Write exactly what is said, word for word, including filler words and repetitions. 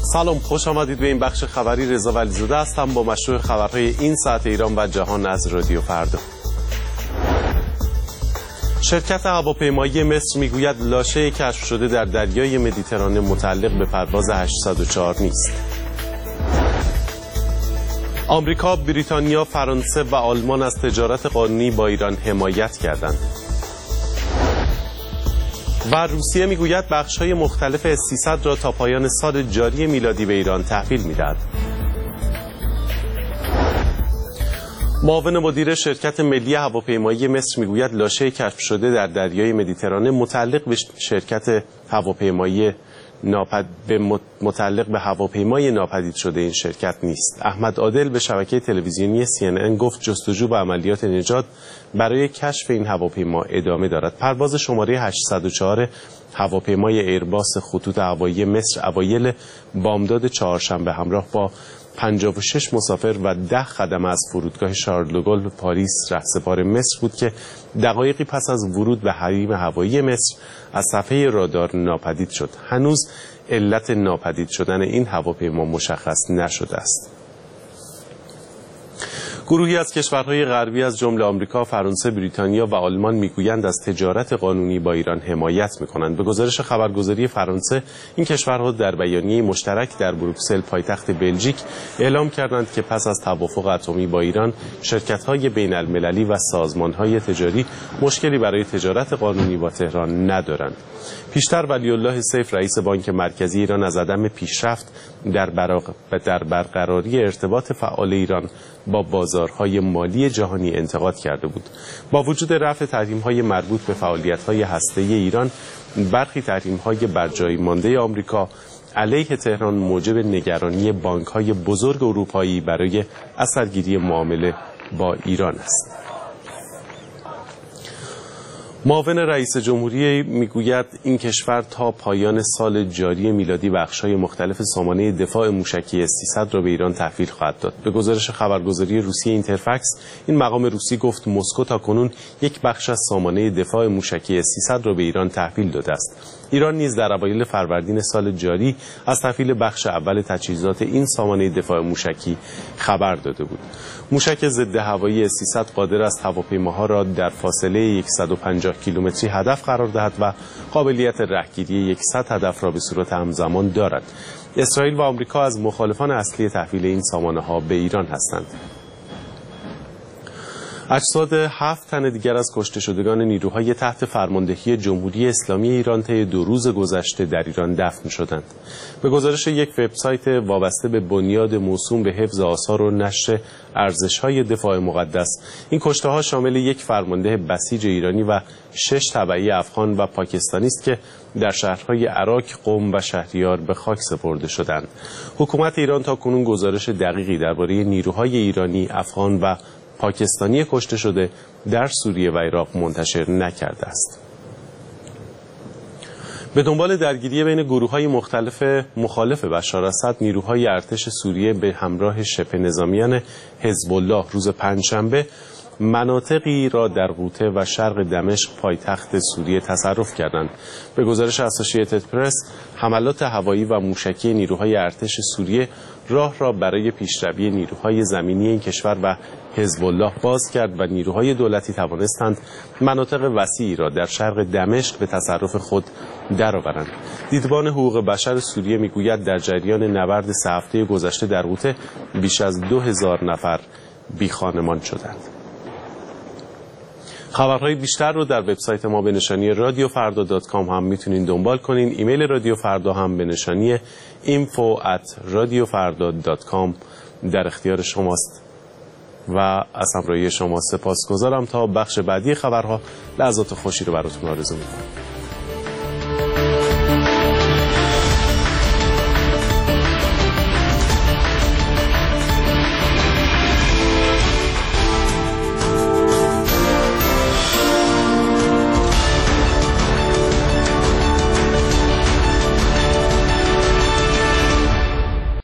سلام، خوش آمدید به این بخش خبری. رضا ولیزاده هستم با مشروع خبرهای این ساعت ایران و جهان از رادیو فردا. شرکت هواپیمایی مصر میگوید لاشه کشف شده در دریای مدیترانه متعلق به پرواز هشتصد و چهار نیست. آمریکا، بریتانیا، فرانسه و آلمان از تجارت قانونی با ایران حمایت کردند. و روسیه میگوید بخش‌های مختلف اس سیصد را تا پایان سال جاری میلادی به ایران تحویل می‌دهد. معاون مدیر شرکت ملی هواپیمایی مصر میگوید لاشه کشف شده در دریای مدیترانه متعلق به شرکت هواپیمایی ناپد... به متعلق به هواپیمای ناپدید شده این شرکت نیست. احمد عادل به شبکه تلویزیونی سی ان ان گفت جستجو و عملیات نجات برای کشف این هواپیما ادامه دارد. پرواز شماره هشتصد و چهار هواپیمای ایرباس خطوط هوایی مصر اوایل بامداد چهارشنبه همراه با پنجاه و شش مسافر و ده خدمه از فرودگاه شارل دوگل به پاریس رهسپار مصر بود که دقایقی پس از ورود به حریم هوایی مصر از صفحه رادار ناپدید شد. هنوز علت ناپدید شدن این هواپیما مشخص نشده است. گروهی از کشورهای غربی از جمله آمریکا، فرانسه، بریتانیا و آلمان میگویند از تجارت قانونی با ایران حمایت میکنند. به گزارش خبرگزاری فرانسه، این کشورها در بیانیه مشترک در بروکسل پایتخت بلژیک اعلام کردند که پس از توافق اتمی با ایران، شرکت‌های بین المللی و سازمان‌های تجاری مشکلی برای تجارت قانونی با تهران ندارند. پیشتر ولی‌الله سیف رئیس بانک مرکزی ایران از عدم پیشرفت در, براغ... در برقراری ارتباط فعال ایران با بازارهای مالی جهانی انتقاد کرده بود. با وجود رفع تحریم‌های مربوط به فعالیت‌های هسته‌ای ایران، برخی تحریم‌های برجای مانده آمریکا علیه تهران موجب نگرانی بانک‌های بزرگ اروپایی برای اثرگیری معامله با ایران است. معاون رئیس جمهوری میگوید این کشور تا پایان سال جاری میلادی بخش‌های مختلف سامانه دفاع موشکی اس سیصد را به ایران تحویل خواهد داد. به گزارش خبرگزاری روسیه اینترفکس، این مقام روسی گفت مسکو تاکنون یک بخش از سامانه دفاع موشکی اس سیصد را به ایران تحویل داده است. ایران نیز در اوایل فروردین سال جاری از تحویل بخش اول تجهیزات این سامانه دفاع موشکی خبر داده بود. موشک ضد هوایی اس سیصد قادر است هواپیماها را در فاصله صد و پنجاه کیلومتری هدف قرار دهد و قابلیت رهگیری صد هدف را به صورت همزمان دارد. اسرائیل و آمریکا از مخالفان اصلی تحویل این سامانه‌ها به ایران هستند. اجساد هفت تن دیگر از کشته شدگان نیروهای تحت فرماندهی جمهوری اسلامی ایران طی دو روز گذشته در ایران دفن شدند. به گزارش یک وبسایت وابسته به بنیاد موسوم به حفظ آثار و نشر ارزش‌های دفاع مقدس، این کشته‌ها شامل یک فرمانده بسیج ایرانی و شش تبعی افغان و پاکستانی است که در شهرهای عراق، قم و شهریار به خاک سپرده شدند. حکومت ایران تا کنون گزارش دقیقی درباره نیروهای ایرانی، افغان و پاکستانی کشته شده در سوریه و عراق منتشر نکرده است. به دنبال درگیری بین گروه‌های مختلف مخالف بشار اسد، نیروهای ارتش سوریه به همراه شبه نظامیان حزب الله روز پنجشنبه مناطقی را در غوطه و شرق دمشق پایتخت سوریه تصرف کردند. به گزارش اسوسییتد پرس، حملات هوایی و موشکی نیروهای ارتش سوریه راه را برای پیشروی نیروهای زمینی این کشور و حزب الله باز کرد و نیروهای دولتی توانستند مناطق وسیعی را در شرق دمشق به تصرف خود درآورند. دیدبان حقوق بشر سوریه میگوید در جریان نبرد سه هفته گذشته در غوطه بیش از دو هزار نفر بیخانمان شدند. خبرهای بیشتر رو در وبسایت ما به نشانی رادیو فردا دات کام هم میتونین دنبال کنین. ایمیل رادیو فردا هم به نشانی اینفو ات رادیو فردا دات کام در اختیار شماست و از همراهی شما سپاسگزارم. تا بخش بعدی خبرها لحظات خوشی رو براتون آرزو می‌کنم.